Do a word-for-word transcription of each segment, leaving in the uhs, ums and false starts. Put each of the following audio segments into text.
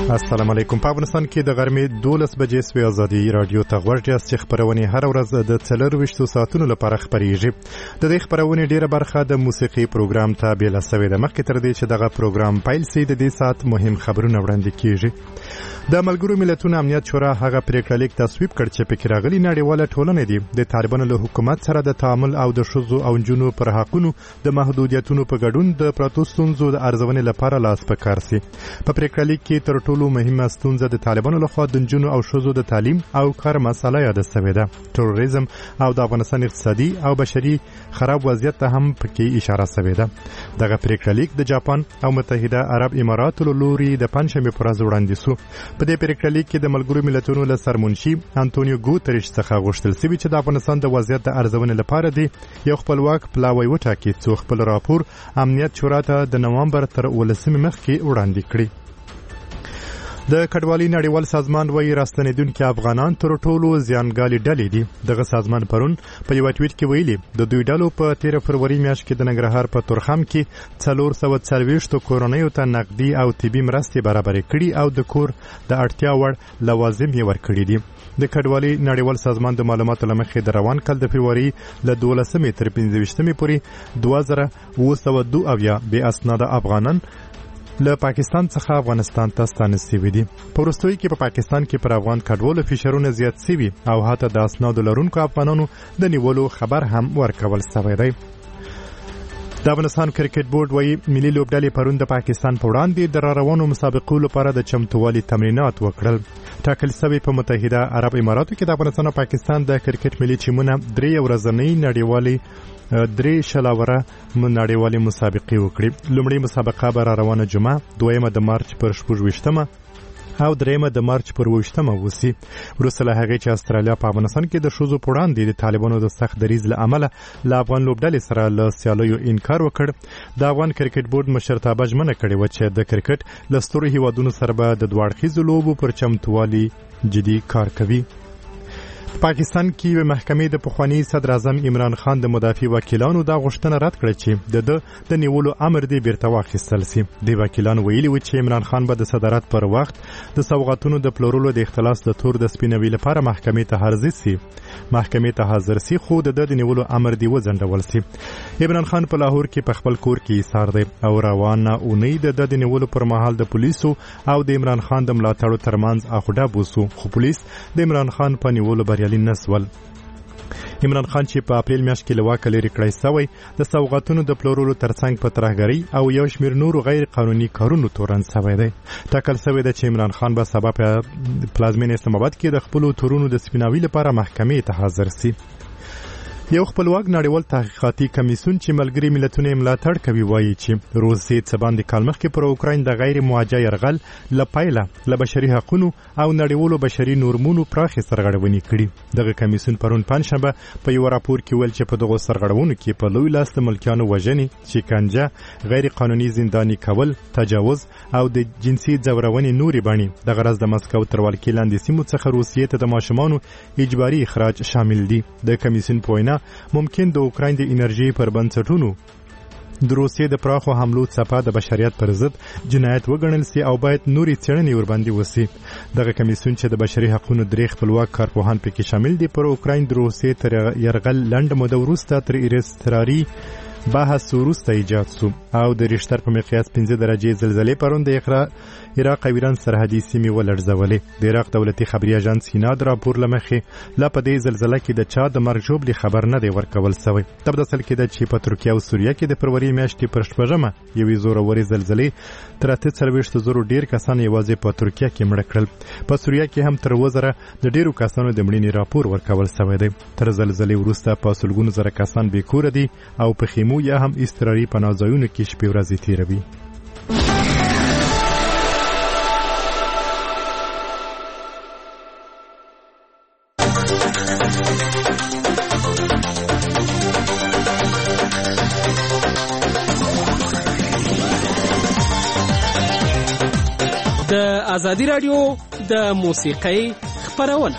السلام علیکم. په افغانستان کې د غرمې دولس بجې سوی ازادي رادیو ته غوړ چې خبرونه هر ورځ د څلرویشتو ساعتونو لپاره خبريږي. د دې خبرونه ډیره برخه د موسیقي پروګرام ته بیل سوی ده. مخکې تر دې چې دغه پروګرام پیل شي د دې ساعت مهم خبرونه وړاندې کیږي. د ملګرو ملتونو امنیت شورا هغه پریکړه لیک تصویب کړ چې پکې راغلي نړیواله ټولنه دي د طالبانو له حکومت سره د تعامل او د شذو او جنونو پر حقونو د محدودیتونو په ګډون د پروتو ستونزو د ارزونې لپاره لاس پکار سي. په پریکړه لیک کې تر ټولو مهمه ستونزه د طالبانو لخوا د جنونو او شذو د تعلیم او کار مسله یاد شوې ده. تروریزم او د افغانستان اقتصادي او بشري خراب وضعیت ته هم پکې اشاره شوې ده. دغه پریکړه لیک د جاپان او متحده عرب اماراتو له لوري د پنځمې پر ورځ وړاندې شو. په دې پریکړه لیک کې د ملګرو ملتونو له سرمنشي انټونیو ګوتریش څخه غوښتل شوی چې د افغانستان د وضعیت د ارزونې لپاره دی یو خپلواک پلاوی وټاکي څو خپل راپور امنیت شورا ته د نومبر تر ولسمې مخکې وړاندې کړي. د کډوالۍ نړیوال سازمان وایي راستنیدونکي افغانان تر ټولو زیانګالي ډلې دي. دغه سازمان پرون په یو ټویټ کې ویلي د دوی ډلو په تیر فروری میاشت کې د ننګرهار په تورخم کې څلور سوه څلوېښت کورنیو ته نقدي او طبي مرستې برابرې کړي او د کور د اړتیا وړ لوازم یې ورکړي دي. د کډوالۍ نړیوال سازمان د معلوماتو له مخې د روان کال د فروری له دولسمې تر پنځه ویشتمې پورې دوه زره اوه سوه دوه اویا بې اسناده افغانان له پاکستان څخه افغانستان ته ستانه شوي دي. په وروستیو کې په پاکستان کې پر افغان کډوالو فشارونه زیات شوي او حتی د اسنادو لرونکو افغانانو د نیولو خبر هم ورکول شوی دی. د افغانستان کرکټ بورډ وایي ملي لوبډلې پرون د پاکستان په وړاندې د راروانو مسابقو لپاره د چمتووالي تمرینات وکړل. ټاکل شوی په متحده عرب اماراتو کې د افغانستان او پاکستان د کرکټ ملي ټیمونه درې ورځنۍ نړیوالې درې شلاوره نړیوالې مسابقې وکړي. لومړی مسابقه به روانه جمعه، دویمه د مارچ پر شپږویشتمه او دریمه د مارچ پر اوویشتمه وسی. وروسته له هغې چې استرالیا په افغانستان کې د ښځو په وړاندې د طالبانو د سخت دریځ له امله له افغان لوبډلې سره له سیالیو انکار وکړ. د افغان کرکټ بورډ مشرتابه ژمنه کړې وه چې د کرکټ له سترو هیوادونو سره به د دوه اړخیزو لوبو پر چمتووالي جدي کار کوي. پاکستان کې یو محکمې د پخوانی صدر اعظم عمران خان د مدافع وکیلانو دا غوښتنه رد کړه چې د د د نیولو امر دی بیرته واخیستل شي. د وکیلانو ویلي و چې عمران خان به د صدارت پر وخت د سوغاتونو د پلورلو د اختلاس د تور د سپینوي لپاره محکمې ته حاضر شي. محکمې ته حاضر شي خو د د نیولو امر دی وځنډول شي. عمران خان په لاهور کې په خپل کور کې ایثار دی او روانه اونۍ د د نیولو پر مهال د پولیسو او د عمران خان د ملاتړو ترمنځ اخوډه بوسو خو پولیس د عمران خان په نیولو بریالي نسول. عمران خان چې په اپریل میاشت کې له واکه لرې کړی شوی د سوغاتونو د پلورلو ترڅنګ په ترهګرۍ او یو شمېر نورو غیر قانوني کارونو تورن شوی دی. ټاکل شوی ده چې عمران خان به سبا په پلازمینې اسلام آباد کې د خپلو تورونو د سپیناوي لپاره محکمې ته حاضر شي. یو خپلواک نړیوال تحقیقاتي کمیسیون چې ملګري ملتونه ملاتړ کوي وایي چې روسیې څه باندې کال مخکې پر اوکراین د غیر موجه یرغل له پیله له بشري حقونو او نړیوالو بشري نورمونو پراخې سرغړونې کړي. دغه کمیسیون پرون پنجشنبه په یو راپور کې ویل چې په دغو سرغړونو کې په لوی لاس د ملکیانو وژنې، شکنجه، غیر قانوني زنداني کول، تجاوز او د جنسي ځورونې نورې بڼې د غرض د مسکو تر ولکې لاندې سیمو څخه روسیې ته د ماشومانو اجباري اخراج شامل دي. د کمیسیون په وینا ممکن د اوکراین د انرژي پر بنسټونو د روسیې د پراخو حملو څپه د بشریت پر ضد جنایت وګڼل سي او باید نورې څېړنې ورباندې وسي. دغه کمیسیون چې د بشري حقونو درې خپلواک کارپوهان پکې شامل دي پر اوکراین د روسیې تر یرغل لنډه موده وروسته تر اضطراري بحث وروسته ایجاد شو او د ریشتر په مقیاس پنځه درجې زلزلې پرون د عراق او ایران سرحدي سیمې ولړزولې. د عراق دولتي خبري اژانس هینا د راپور له مخې لا په دې زلزله کې د چا د مرګ ژوبلې خبر نه دی ورکول شوی. تر داسې کېده چې په ترکیه او سوریه کې د فروری میاشتې پر شپږمه یوې زورورې زلزلې تر اته څلوېښت زرو ډېر کسان یوازې په ترکیه کې مړه کړل. په سوریه کې هم تر اووه زره د ډېرو کسانو د مړینې راپور ورکول شوی دی. تر زلزلې وروسته په سلګونو زره کسان بې کوره دي او په خیمو یا هم اضطراري پناه ځایونو کې شپې ورځې تېروي. د ازادي رادیو د موسیقۍ خپرونه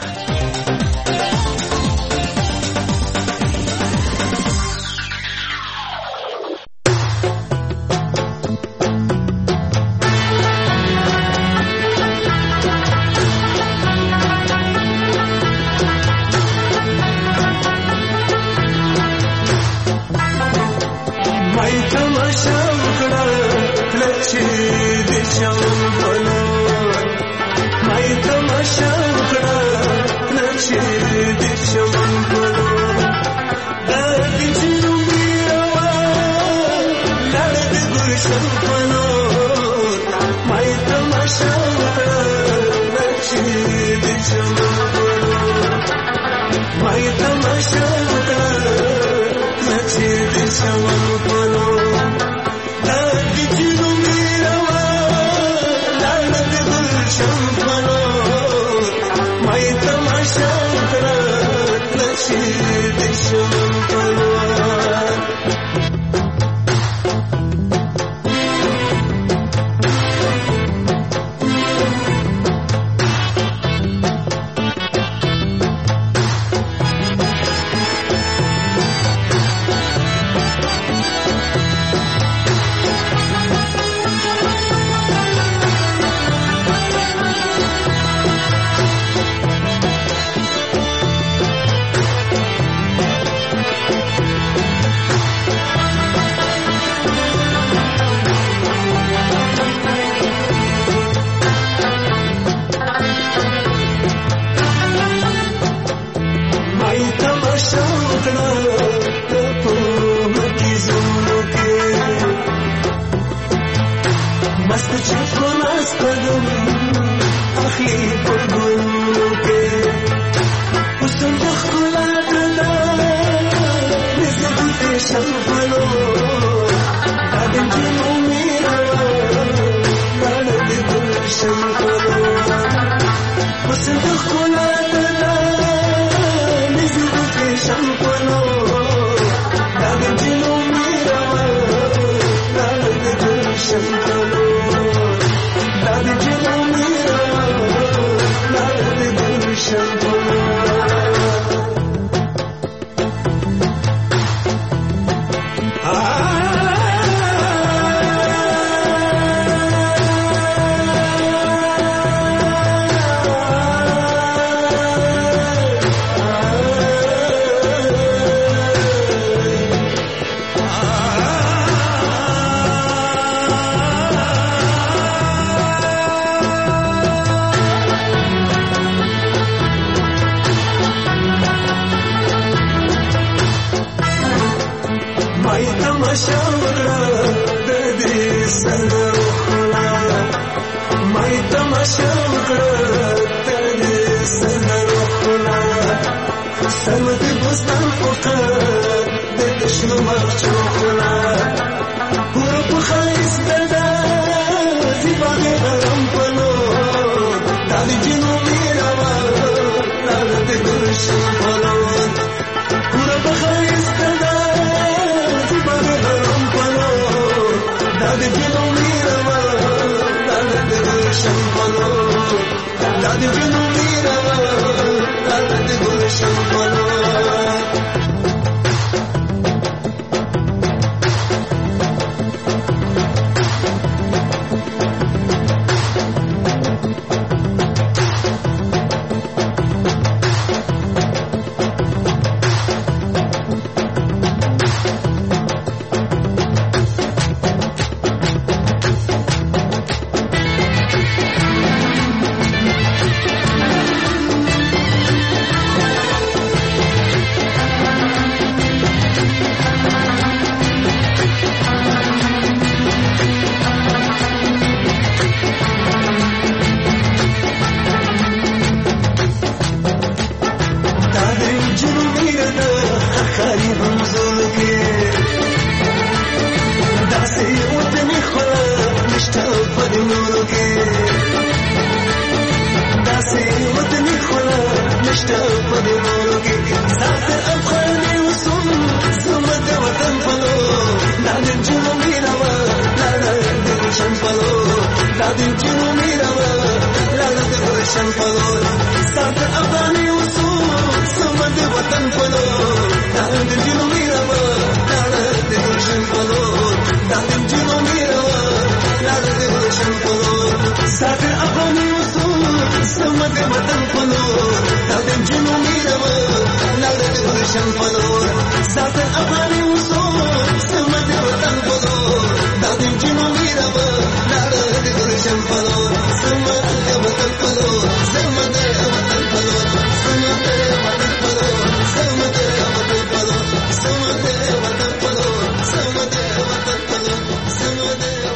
Some of them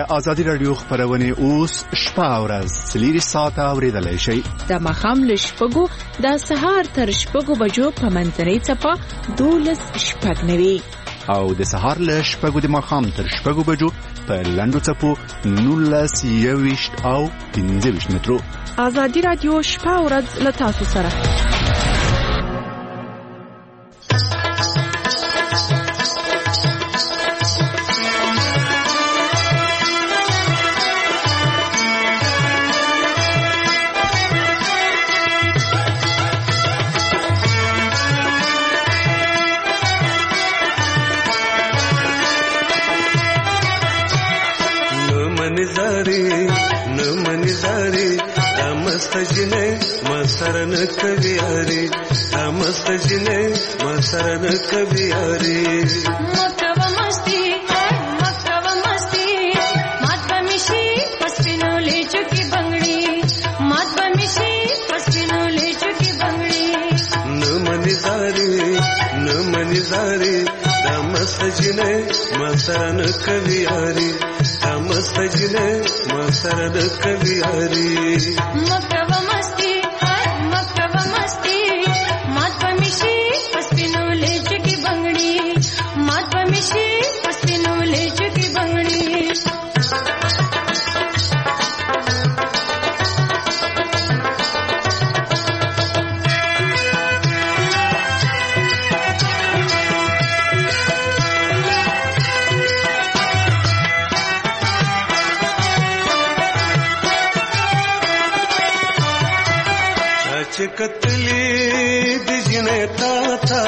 ازادي رادیو خبرونه اوس شپه او ورځ سلیری ساعته اوریدلای شي د مخام لشپګو د سهار تر شپګو بجو په منځري چپا دولس شپګنوي او د سهار له شپګو د مخام تر شپګو بجو په لندو چپو نولس یويشت او پنځه ویشت مترو. ازادي رادیو شپه او ورځ له تاسو سره. مسرن کبیاری مستجنے مسرن کبیاری مکتب مستی مکتب مستی مات بمیشی پسپینو لے چکی بنگڑی مات بمیشی پسپینو لے چکی بنگڑی نمنی زاری نمنی زاری مستجنے مسرن کبیاری مستجنے مسرن کبیاری مکتب مستی कतली दिजने था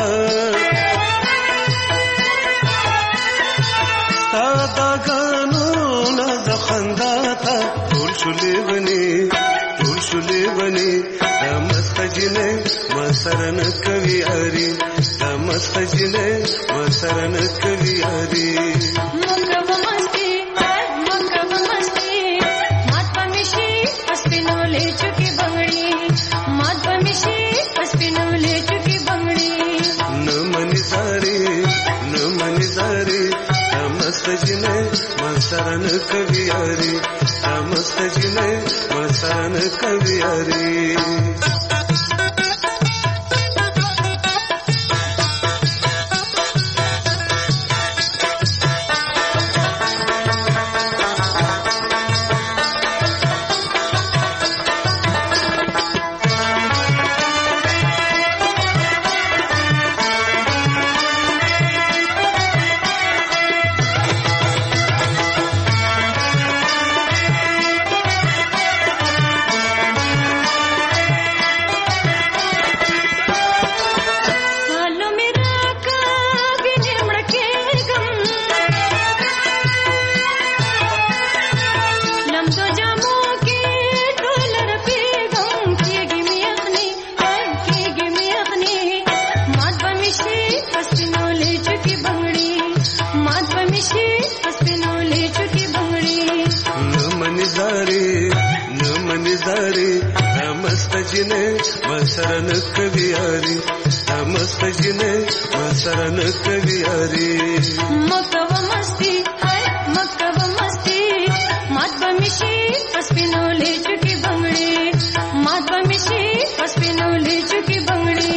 सादा गानो न जखंदा था टोल शुले बनी टोल शुले बनी मस्तजने मसरन कवियारी मस्तजने मसरन कवियारी मकब मस्ती मकब मस्ती मात बमिशी पस्पिनो ले चुकी बंगड़ी मस्तजने मसरन कवियारी मस्तजने मसरन कवियारी मसरन कवियारी मस्तजने मसरन कवियारी मकब मस्ती मकब मस्ती मात बमिशी पस्पिनो ले चुकी बंगड़ी मात बमिशी पस्पिनो ले चुकी बंगड़ी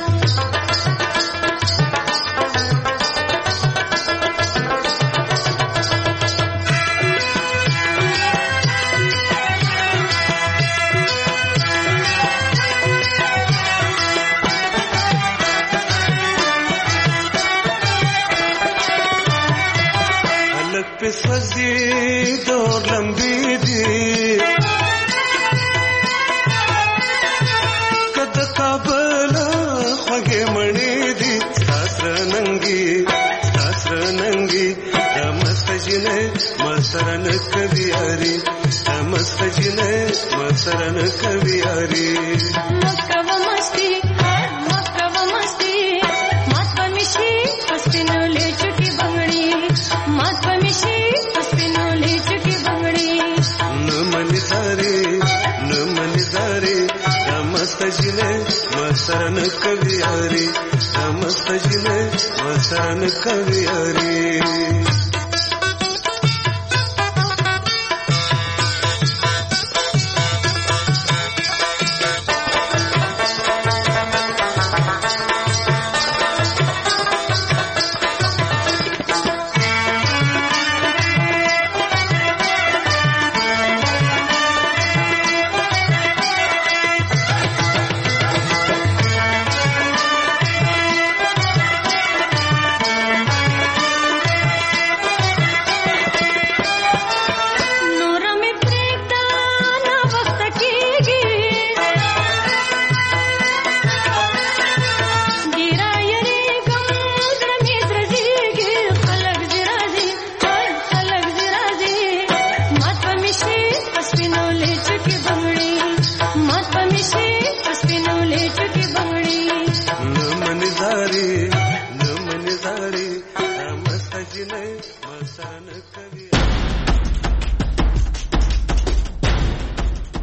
सजी दौर लंबी दी कद काबला खगे मणि दी सासर नंगी सासर नंगी मस्तजने मसरन कवियारी मस्तजने मसरन कवियारी मकब मस्ती मकब मस्ती मात बमिशी पस्पिनो ले चुकी बंगड़ी मात बमिशी पस्पिनो ले चुकी बंगड़ी नमनि सारी नमनि सारी मस्तजने मसरन कवियारी मस्तजने मसरन कवियारी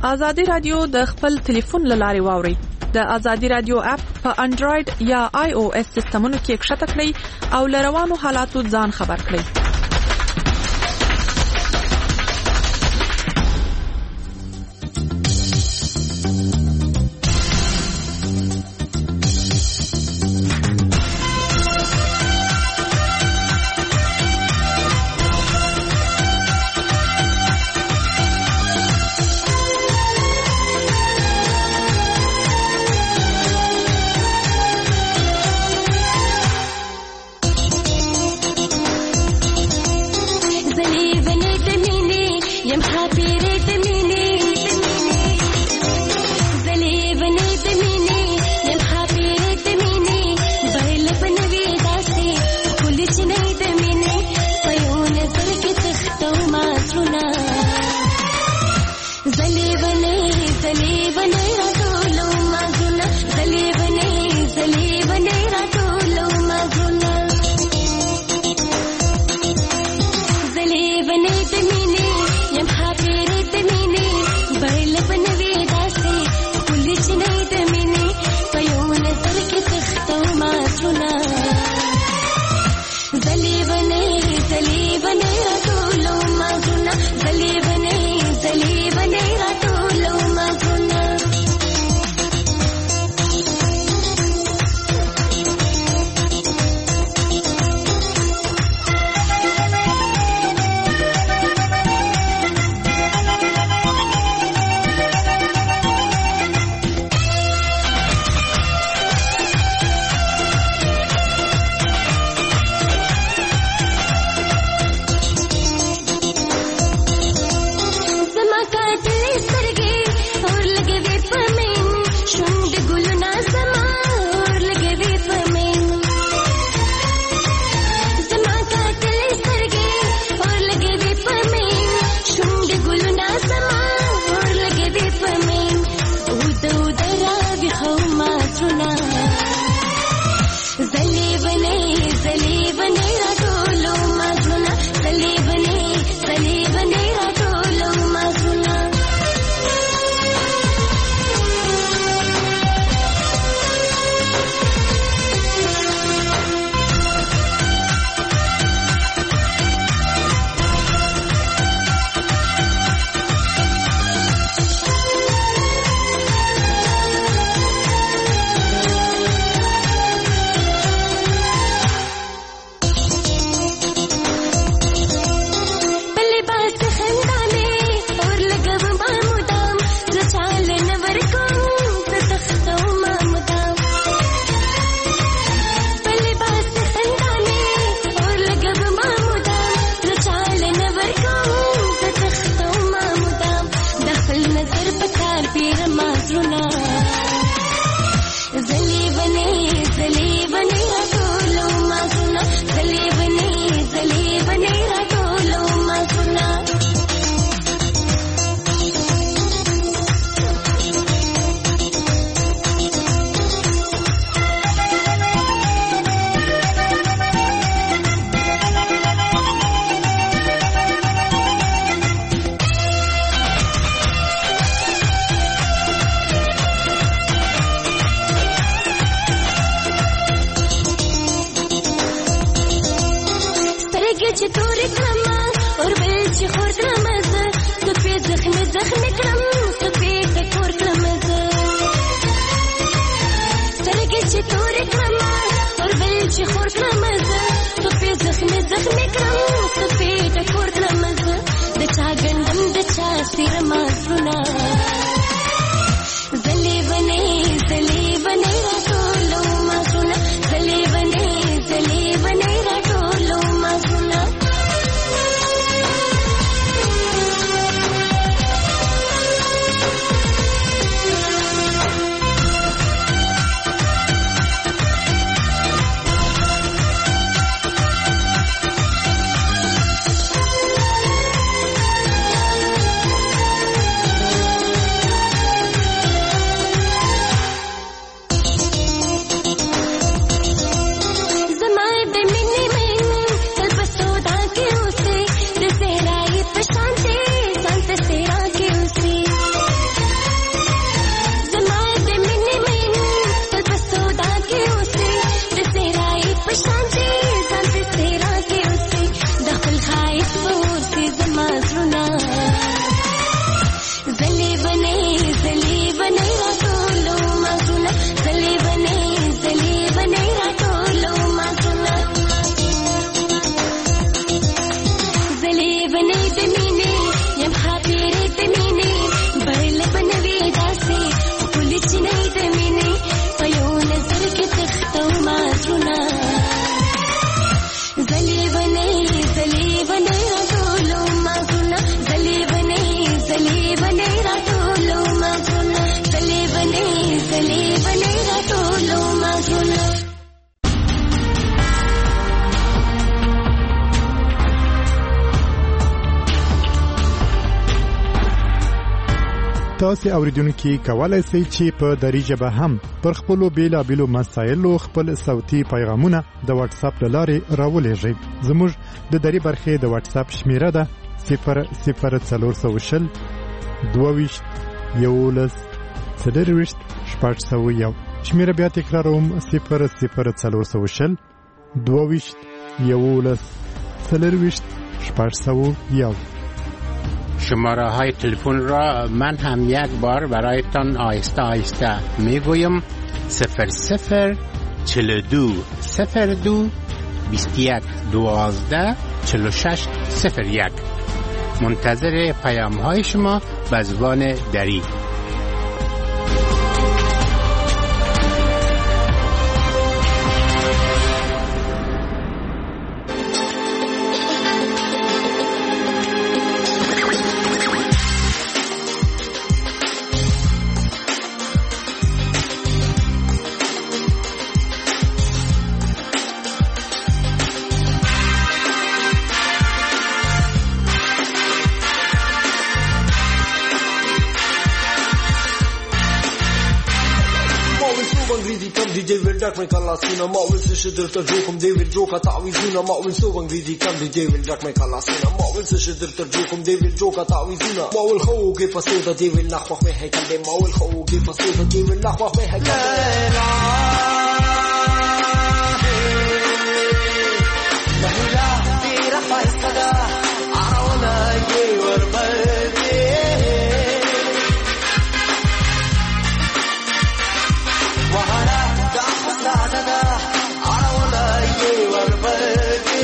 ازادي رادیو د خپل ټلیفون لاري واوري. د ازادي رادیو اپ په انډراید یا آی او اس سیستمونو کې ښکته کړئ او لروانو حالاتو ځان خبر کړئ. بنې زلي بنې راټولو مازونه زلي بنې زلي بنې راټولو مازونه زلي بنې د مینې یم خاطرې د مینې بل بنوي داسې ټولې چینې د مینې په یو نظر کې تختو مازونه زلي بنې زلي بنې راټولو مازونه زلي بنې زلي بنې راټولو مازونه زلي بنې زلي بنې راټولو مازونه تاسو اوریدونکو کولای شئ چې په دری ژبه هم پر خپل بیلابېلو مسایلو خپل صوتي پیغامونه د واتس اپ لارې راولېږئ. زموږ د دری برخې د واتس اپ شمیره ده صفر صفر څلور سوه شل دوه ویشت یولس څلور ویشت شپږ سوه یو. شمیره بیا تکراروم صفر صفر څلور سوه شل دوه ویشت یولس څلور ویشت شپږ سوه یو. شماره های تلفن را من هم یک بار برایتان آهسته آهسته میگویم صفر صفر چل دو صفر دو بیست یک دوازده چل و شش صفر یک. منتظر پیام های شما به زبان دری. Make a lasina, ma will sish der der jokum David joka tawizuna, ma will so angridi kam di David jak make a lasina, ma will sish der der jokum David joka tawizuna, ma will khoge pasoda David nakhwakh me hay kande, ma will khoge pasoda David nakhwakh me hay kande. La la la tera faisada arawna ye warbadi wahara da da da arawna ye warbadi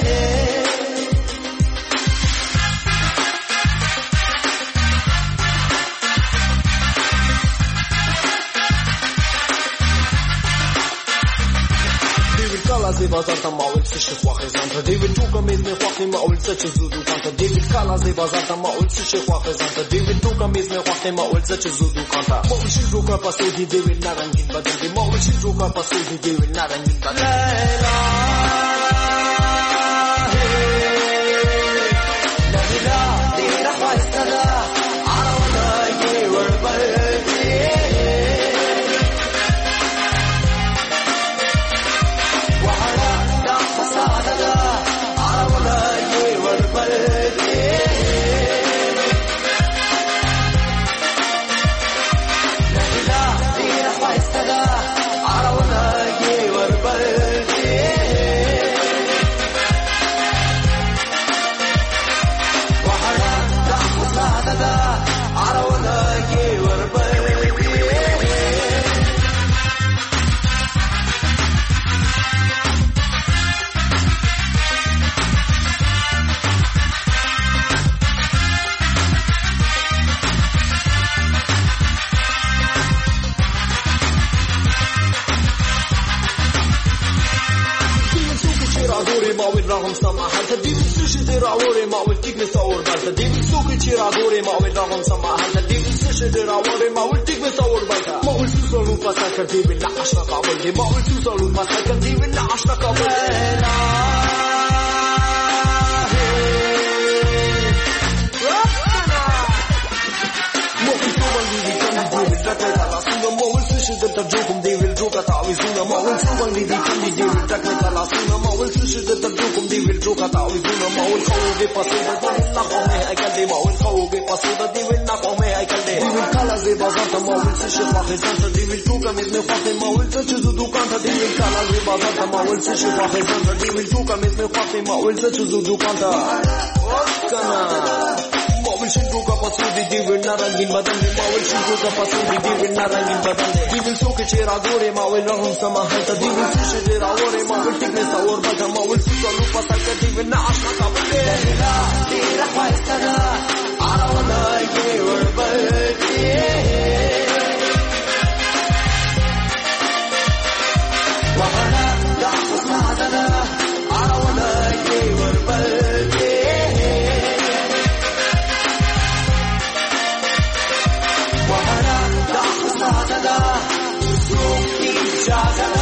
David bazar ta maul sish khwakh zanta David tuka mez me khwakh maul sach zudu kanta David kala ze bazar ta maul sish khwakh zanta David tuka mez me khwakh maul sach zudu kanta maul shizu ka pasudi David narangin badal de maul shizu ka pasudi David narangin badal la la la la tera faisada arawna ye warbadi راهم سما حتى دي بسوشي دي راوري ما ولتيك مصور بالتا دي بسوكي تشي راوري ما ول راهم سما حتى دي بسوشي دي راوري ما ولتيك مصور بالتا ما ول سوسو فسكر دي بالله عشرة قبل دي ما ول سوسو فسكر دي بالله عشرة قبل در جوکم دیویل جوکا تعویزونا ما ول سوبان دی کندی دیویل تکل کلاسونا ما ول سوش در جوکم دیویل جوکا تعویزونا ما ول خوگی پاسودا دیویل نخوامه ایکل دی ما ول خوگی پاسودا دیویل نخوامه ایکل دی دیویل کالا زی بازارتا ما ول سوش فاخی زنتا دیویل جوکا میزن فاخی ما ول سوش زودو کانتا دیویل کالا زی بازارتا ما ول سوش فاخی زنتا دیویل جوکا میزن فاخی ما ول سوش زودو کانتا وکنا मावल शिंटू का पसूदी दिवे नारंगीन बदन दे मावल शिंटू का पसूदी दिवे नारंगीन बदन दे दिवे सोके चेहरा गोरे मावल रहम समा हंता दिवे सुशे चेहरा गोरे मावल टिकने सावर बगा मावल सुका लूपा तक दिवे नाशना का बंदे तेरा ख्वाहिश था I don't wanna give her birthday Wahana da husna I don't wanna give her birthday Wahana da husna Sukhi jagana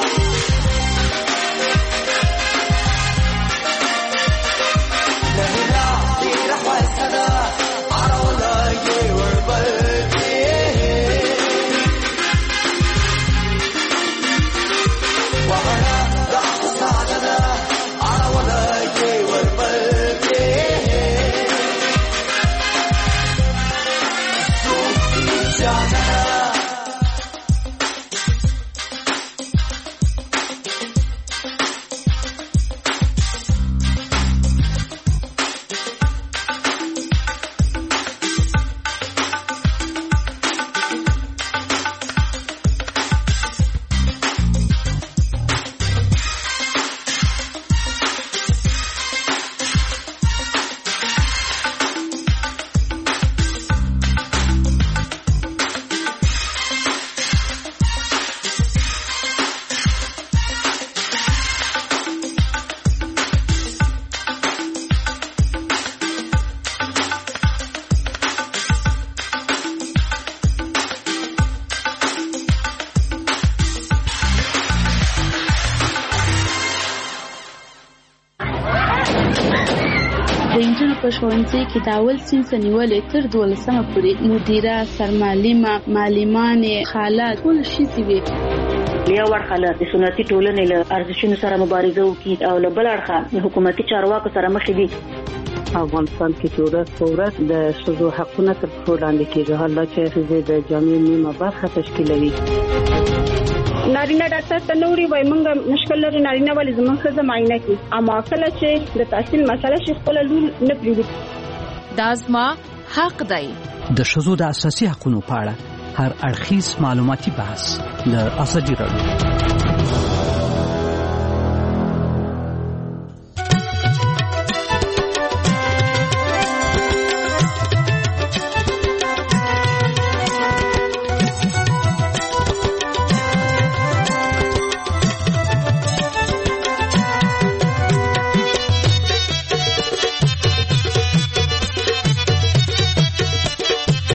Nahila tera khwaisa I don't wanna give her birthday Wahana da husna I don't wanna give her birthday Sukhi jagana په ښوونځي کې د اول صنف نیولې تر دولسمه پورې مدیره سرمعلمه معلمانې خالات ټول شي وي یو ورخه د سنتي ټولنې له ارزښتونو سره مبارزه وکړي او له بل اړخه د حکومتي چارواکو سره مخ دي افغانستان کې ورځ په ورځ د ښځو حقونه تر پښو لاندې کېږي حالا چې ښځې د جامعې نیمه برخه تشکیلوي نارینه ډاکټر ته نوري وای مونږ مشکل لري نارینه ولې زموږ ښځه معاینه کوي اما کله چې د تحصیل مسله شي خپل لور نه پریږدي دا زما حق دی د ښځو د اساسي حقوقو په اړه هر اړخیز معلوماتي بحث د ازادي راډیو